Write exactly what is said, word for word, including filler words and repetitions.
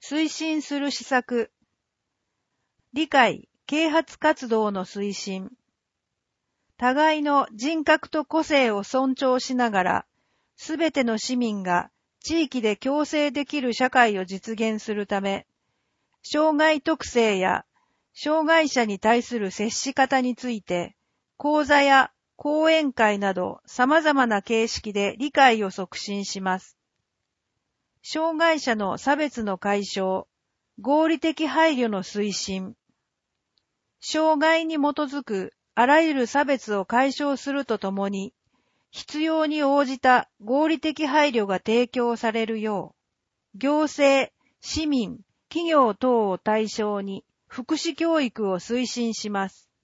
推進する施策。理解、啓発活動の推進。互いの人格と個性を尊重しながら、すべての市民が地域で共生できる社会を実現するため、障害特性や障害者に対する接し方について、講座や講演会など様々な形式で理解を促進します。障害者の差別の解消、合理的配慮の推進。障害に基づくあらゆる差別を解消するとともに、必要に応じた合理的配慮が提供されるよう、行政、市民、企業等を対象に福祉教育を推進します。